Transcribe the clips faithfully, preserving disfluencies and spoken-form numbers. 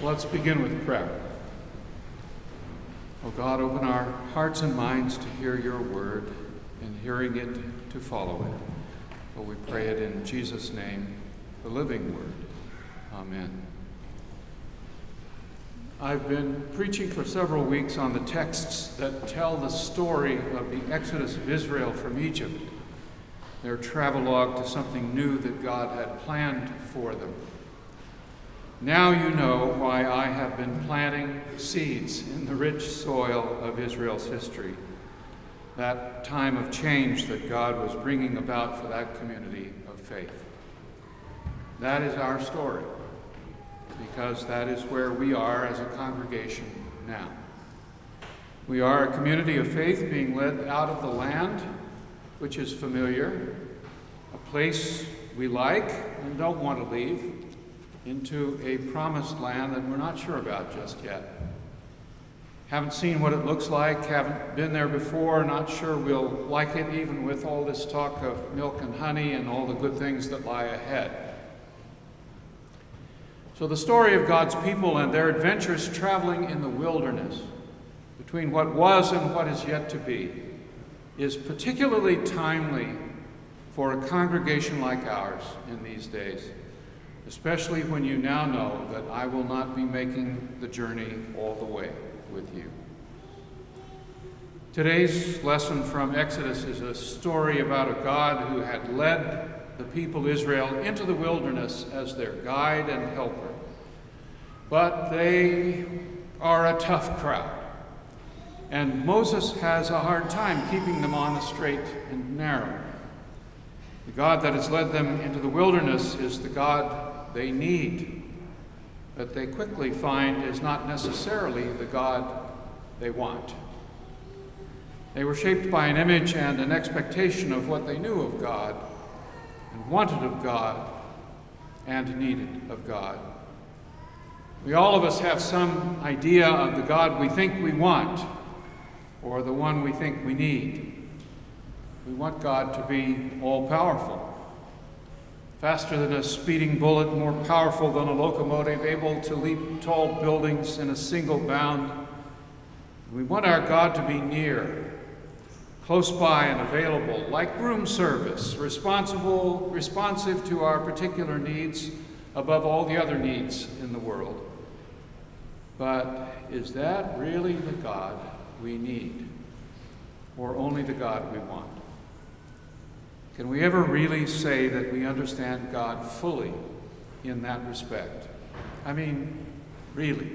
Let's begin with prayer. Oh God, open our hearts and minds to hear your word, and hearing it to follow it. Oh, we pray it in Jesus' name, the living word. Amen. I've been preaching for several weeks on the texts that tell the story of the exodus of Israel from Egypt, their travelogue to something new that God had planned for them. Now you know why I have been planting seeds in the rich soil of Israel's history, that time of change that God was bringing about for that community of faith. That is our story, because that is where we are as a congregation now. We are a community of faith being led out of the land, which is familiar, a place we like and don't want to leave, into a promised land that we're not sure about just yet. Haven't seen what it looks like, haven't been there before, not sure we'll like it, even with all this talk of milk and honey and all the good things that lie ahead. So the story of God's people and their adventures traveling in the wilderness between what was and what is yet to be is particularly timely for a congregation like ours in these days, especially when you now know that I will not be making the journey all the way with you. Today's lesson from Exodus is a story about a God who had led the people Israel into the wilderness as their guide and helper. But they are a tough crowd, and Moses has a hard time keeping them on the straight and narrow. The God that has led them into the wilderness is the God they need, but they quickly find is not necessarily the God they want. They were shaped by an image and an expectation of what they knew of God, and wanted of God, and needed of God. We all of us have some idea of the God we think we want, or the one we think we need. We want God to be all-powerful, faster than a speeding bullet, more powerful than a locomotive, able to leap tall buildings in a single bound. We want our God to be near, close by and available, like room service, responsible, responsive to our particular needs above all the other needs in the world. But is that really the God we need, or only the God we want? Can we ever really say that we understand God fully in that respect? I mean, really.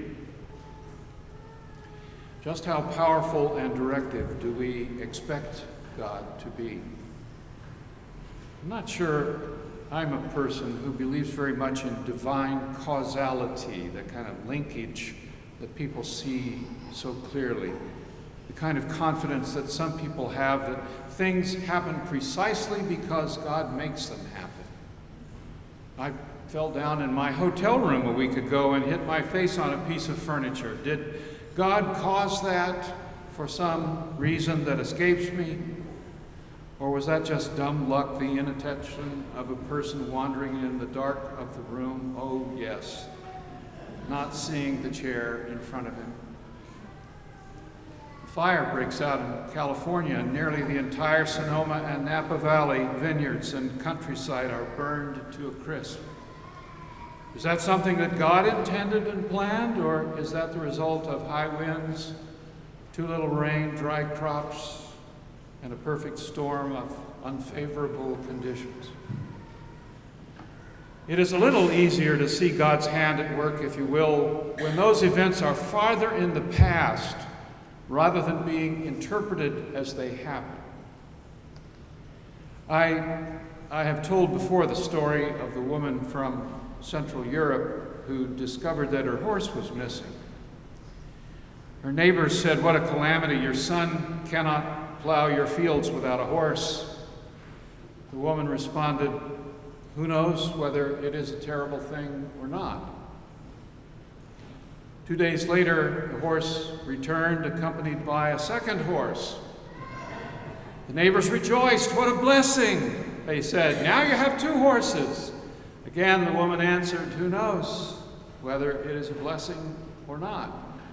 Just how powerful and directive do we expect God to be? I'm not sure I'm a person who believes very much in divine causality, the kind of linkage that people see so clearly. The kind of confidence that some people have that things happen precisely because God makes them happen. I fell down in my hotel room a week ago and hit my face on a piece of furniture. Did God cause that for some reason that escapes me? Or was that just dumb luck, the inattention of a person wandering in the dark of the room? Oh, yes, not seeing the chair in front of him. Fire breaks out in California, and nearly the entire Sonoma and Napa Valley vineyards and countryside are burned to a crisp. Is that something that God intended and planned, or is that the result of high winds, too little rain, dry crops, and a perfect storm of unfavorable conditions? It is a little easier to see God's hand at work, if you will, when those events are farther in the past rather than being interpreted as they happen. I, I have told before the story of the woman from Central Europe who discovered that her horse was missing. Her neighbors said, "What a calamity, your son cannot plow your fields without a horse." The woman responded, "Who knows whether it is a terrible thing or not?" Two days later, the horse returned, accompanied by a second horse. The neighbors rejoiced. "What a blessing," they said. "Now you have two horses." Again, the woman answered, "Who knows whether it is a blessing or not.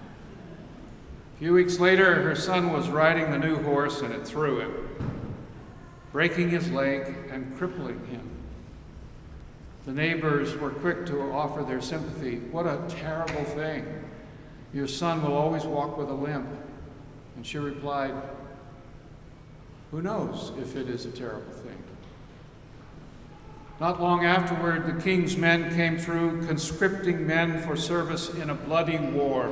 A few weeks later, her son was riding the new horse and it threw him, breaking his leg and crippling him. The neighbors were quick to offer their sympathy. What a terrible thing. Your son will always walk with a limp. And she replied, who knows if it is a terrible thing? Not long afterward, the king's men came through, conscripting men for service in a bloody war.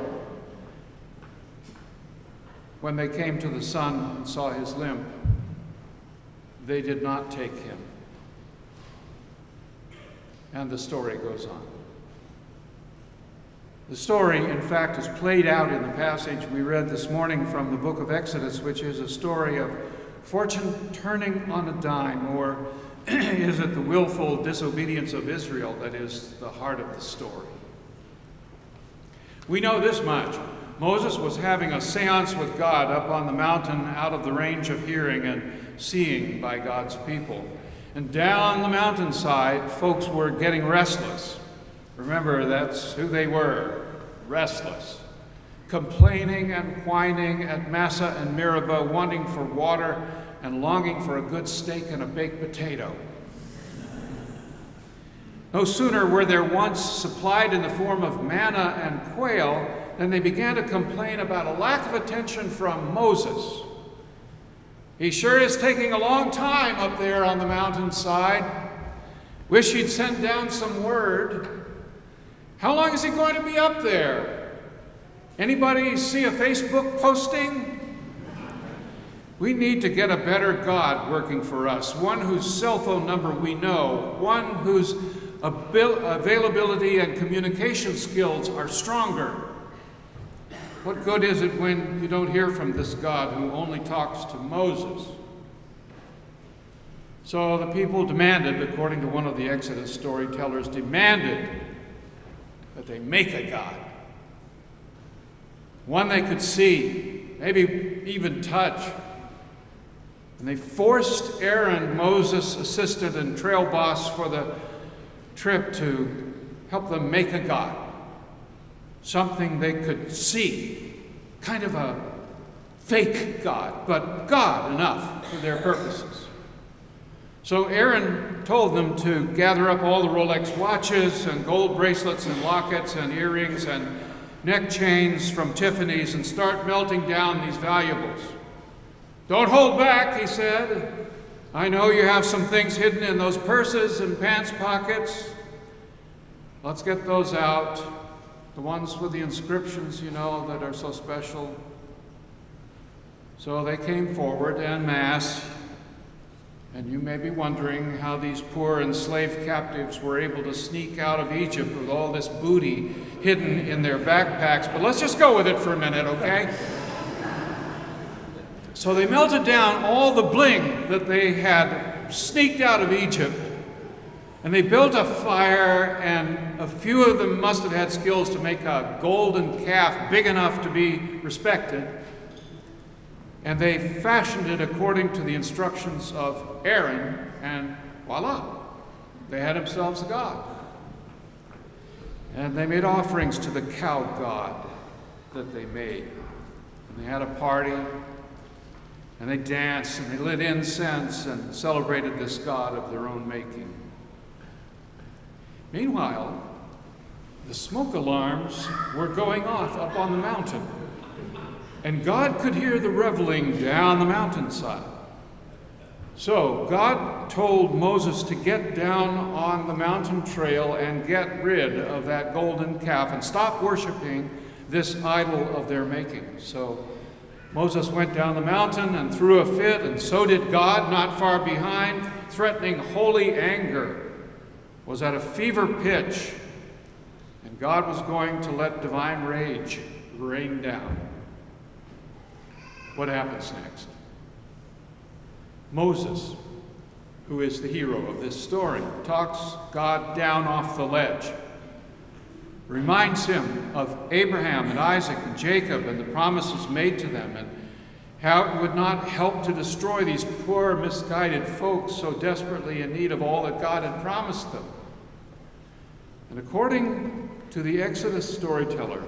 When they came to the son and saw his limp, they did not take him. And the story goes on. The story, in fact, is played out in the passage we read this morning from the book of Exodus, which is a story of fortune turning on a dime, or is it the willful disobedience of Israel that is the heart of the story? We know this much. Moses was having a seance with God up on the mountain out of the range of hearing and seeing by God's people. And down the mountainside, folks were getting restless. Remember, that's who they were, restless. Complaining and whining at Massa and Meribah, wanting for water and longing for a good steak and a baked potato. No sooner were their wants supplied in the form of manna and quail than they began to complain about a lack of attention from Moses. He sure is taking a long time up there on the mountainside. Wish he'd send down some word. How long is he going to be up there? Anybody see a Facebook posting? We need to get a better God working for us, one whose cell phone number we know, one whose abil- availability and communication skills are stronger. What good is it when you don't hear from this God who only talks to Moses? So the people demanded, according to one of the Exodus storytellers, demanded that they make a God. One they could see, maybe even touch. And they forced Aaron, Moses' assistant and trail boss for the trip, to help them make a God. Something they could see, kind of a fake God, but God enough for their purposes. So Aaron told them to gather up all the Rolex watches and gold bracelets and lockets and earrings and neck chains from Tiffany's and start melting down these valuables. Don't hold back, he said. I know you have some things hidden in those purses and pants pockets. Let's get those out. The ones with the inscriptions, you know, that are so special. So they came forward en masse. And you may be wondering how these poor enslaved captives were able to sneak out of Egypt with all this booty hidden in their backpacks. But let's just go with it for a minute, okay? So they melted down all the bling that they had sneaked out of Egypt, and they built a fire, and a few of them must have had skills to make a golden calf big enough to be respected. And they fashioned it according to the instructions of Aaron, and voila, they had themselves a god. And they made offerings to the cow god that they made. And they had a party, and they danced, and they lit incense, and celebrated this god of their own making. Meanwhile, the smoke alarms were going off up on the mountain, and God could hear the reveling down the mountainside. So God told Moses to get down on the mountain trail and get rid of that golden calf and stop worshiping this idol of their making. So Moses went down the mountain and threw a fit, and so did God not far behind. Threatening holy anger was at a fever pitch, and God was going to let divine rage rain down. What happens next? Moses, who is the hero of this story, talks God down off the ledge, reminds him of Abraham and Isaac and Jacob and the promises made to them, and how it would not help to destroy these poor, misguided folks so desperately in need of all that God had promised them. And according to the Exodus storyteller,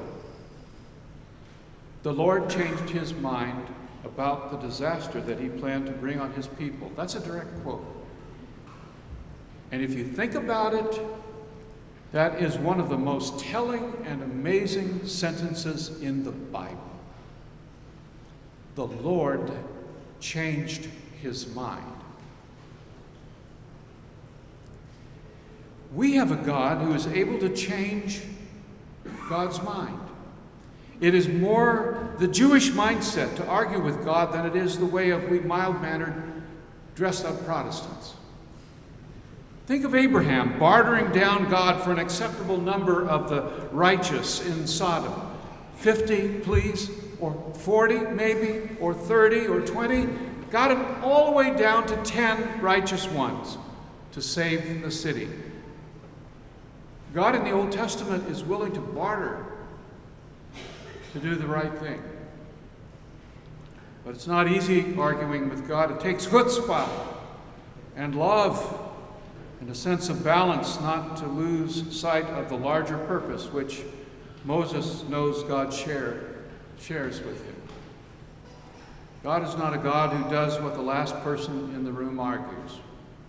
the Lord changed his mind about the disaster that he planned to bring on his people. That's a direct quote. And if you think about it, that is one of the most telling and amazing sentences in the Bible. The Lord changed his mind. We have a God who is able to change God's mind. It is more the Jewish mindset to argue with God than it is the way of we mild-mannered, dressed-up Protestants. Think of Abraham bartering down God for an acceptable number of the righteous in Sodom. fifty, please, or forty, maybe, or thirty, or twenty. Got him all the way down to ten righteous ones to save the city. God in the Old Testament is willing to barter to do the right thing. But it's not easy arguing with God. It takes chutzpah and love and a sense of balance not to lose sight of the larger purpose which Moses knows God share, shares with him. God is not a God who does what the last person in the room argues.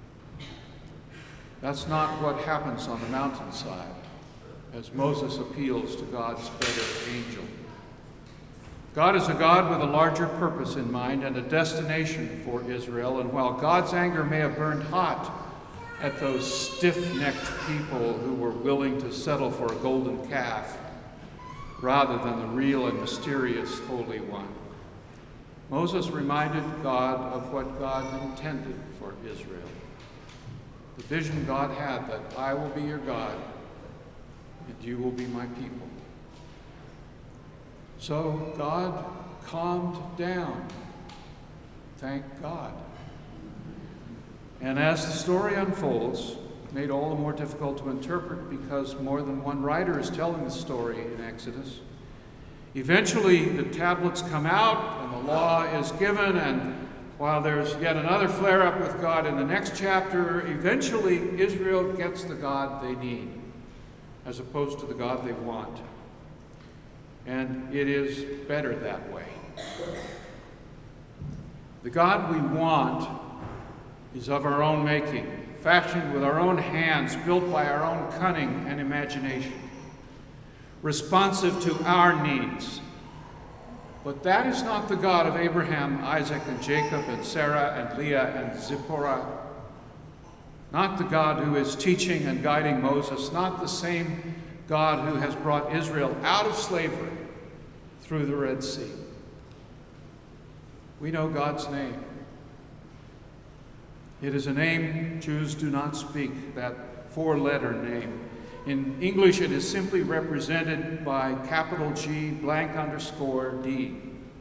That's not what happens on the mountainside as Moses appeals to God's better angel. God is a God with a larger purpose in mind and a destination for Israel, and while God's anger may have burned hot at those stiff-necked people who were willing to settle for a golden calf rather than the real and mysterious Holy One, Moses reminded God of what God intended for Israel. The vision God had that I will be your God and you will be my people. So God calmed down. Thank God. And as the story unfolds, made all the more difficult to interpret because more than one writer is telling the story in Exodus, eventually the tablets come out and the law is given, and while there's yet another flare-up with God in the next chapter, eventually Israel gets the God they need as opposed to the God they want. And it is better that way. The God we want is of our own making, fashioned with our own hands, built by our own cunning and imagination, responsive to our needs. But that is not the God of Abraham, Isaac, and Jacob, and Sarah, and Leah, and Zipporah. Not the God who is teaching and guiding Moses, not the same God who has brought Israel out of slavery through the Red Sea. We know God's name. It is a name Jews do not speak, that four-letter name. In English, it is simply represented by capital G, blank underscore D.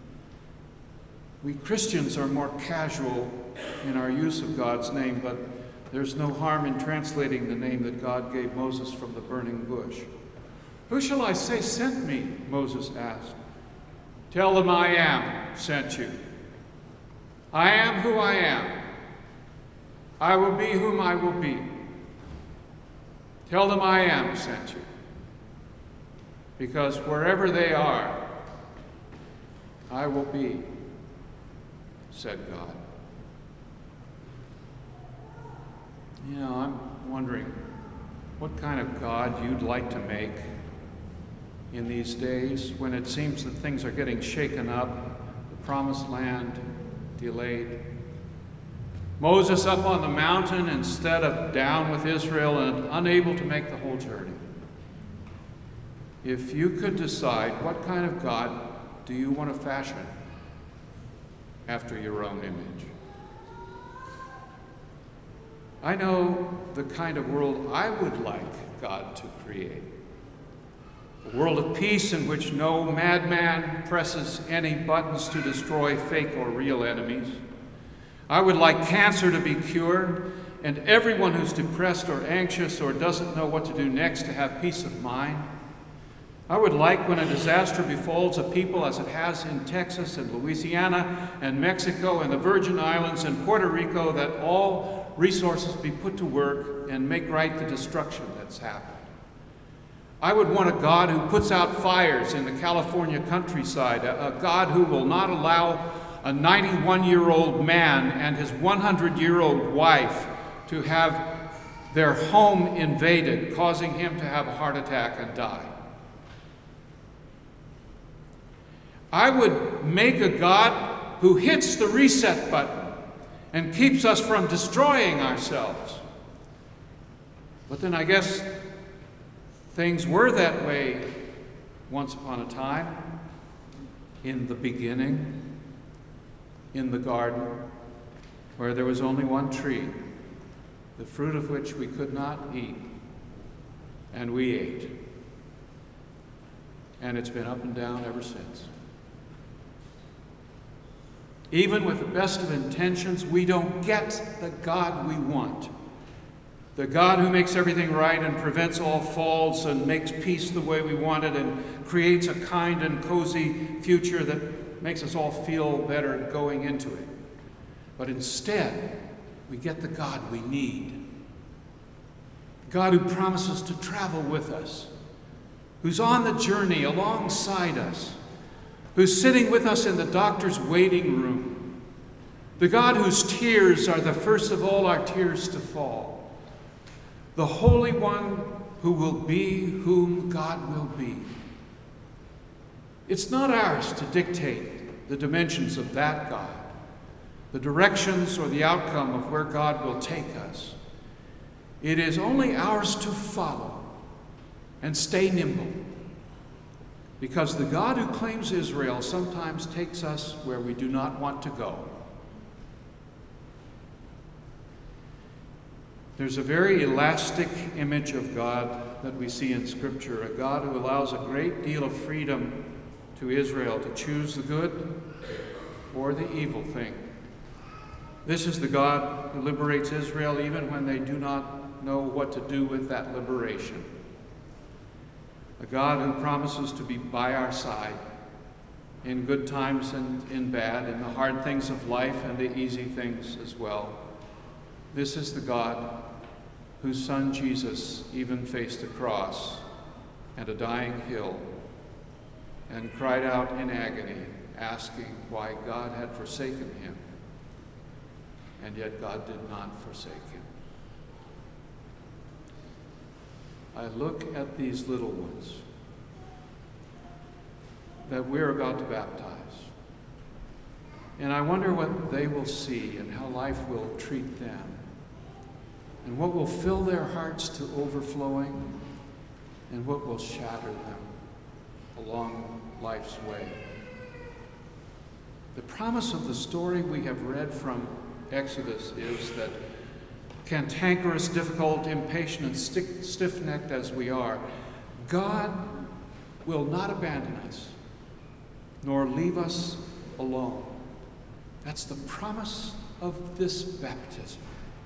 We Christians are more casual in our use of God's name, but there's no harm in translating the name that God gave Moses from the burning bush. Who shall I say sent me? Moses asked. Tell them I am sent you. I am who I am. I will be whom I will be. Tell them I am sent you. Because wherever they are, I will be, said God. You know, I'm wondering what kind of God you'd like to make in these days when it seems that things are getting shaken up, the promised land delayed. Moses up on the mountain instead of down with Israel and unable to make the whole journey. If you could decide, what kind of God do you want to fashion after your own image? I know the kind of world I would like God to create. A world of peace in which no madman presses any buttons to destroy fake or real enemies. I would like cancer to be cured, and everyone who's depressed or anxious or doesn't know what to do next to have peace of mind. I would like when a disaster befalls a people as it has in Texas and Louisiana and Mexico and the Virgin Islands and Puerto Rico, that all resources be put to work and make right the destruction that's happened. I would want a God who puts out fires in the California countryside, a, a God who will not allow a ninety-one-year-old man and his one hundred-year-old wife to have their home invaded, causing him to have a heart attack and die. I would make a God who hits the reset button and keeps us from destroying ourselves. But then I guess things were that way once upon a time, in the beginning, in the garden, where there was only one tree, the fruit of which we could not eat, and we ate. And it's been up and down ever since. Even with the best of intentions, we don't get the God we want. The God who makes everything right and prevents all faults and makes peace the way we want it and creates a kind and cozy future that makes us all feel better going into it. But instead, we get the God we need. God who promises to travel with us, who's on the journey alongside us, who's sitting with us in the doctor's waiting room, the God whose tears are the first of all our tears to fall, the Holy One who will be whom God will be. It's not ours to dictate the dimensions of that God, the directions or the outcome of where God will take us. It is only ours to follow and stay nimble, because the God who claims Israel sometimes takes us where we do not want to go. There's a very elastic image of God that we see in Scripture, a God who allows a great deal of freedom to Israel to choose the good or the evil thing. This is the God who liberates Israel even when they do not know what to do with that liberation. A God who promises to be by our side in good times and in bad, in the hard things of life and the easy things as well. This is the God whose Son Jesus even faced a cross and a dying hill and cried out in agony, asking why God had forsaken him. And yet God did not forsake him. I look at these little ones that we're about to baptize, and I wonder what they will see and how life will treat them, and what will fill their hearts to overflowing, and what will shatter them along life's way. The promise of the story we have read from Exodus is that, cantankerous, difficult, impatient, and stick, stiff-necked as we are, God will not abandon us, nor leave us alone. That's the promise of this baptism.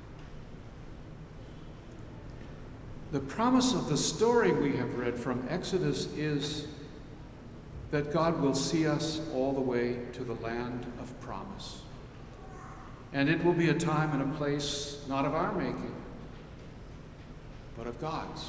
The promise of the story we have read from Exodus is that God will see us all the way to the land of promise. And it will be a time and a place not of our making, but of God's.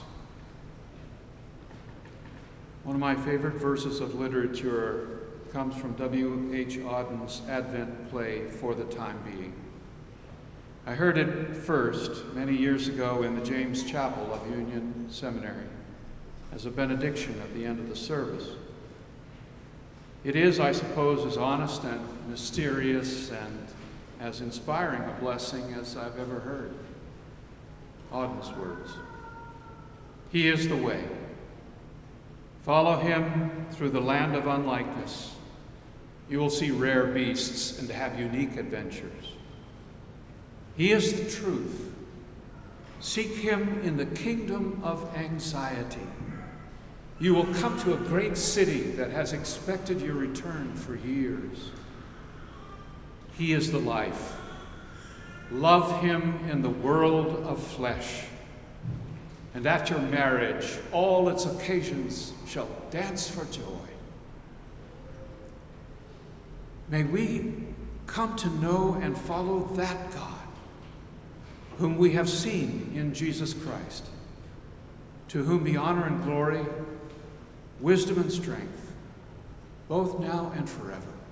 One of my favorite verses of literature comes from W H Auden's Advent play, For the Time Being. I heard it first many years ago in the James Chapel of Union Seminary as a benediction at the end of the service. It is, I suppose, as honest and mysterious and as inspiring a blessing as I've ever heard. Auden's words. He is the way. Follow him through the land of unlikeness. You will see rare beasts and have unique adventures. He is the truth. Seek him in the kingdom of anxiety. You will come to a great city that has expected your return for years. He is the life. Love him in the world of flesh. And at your marriage, all its occasions shall dance for joy. May we come to know and follow that God, whom we have seen in Jesus Christ, to whom be honor and glory, wisdom and strength, both now and forever.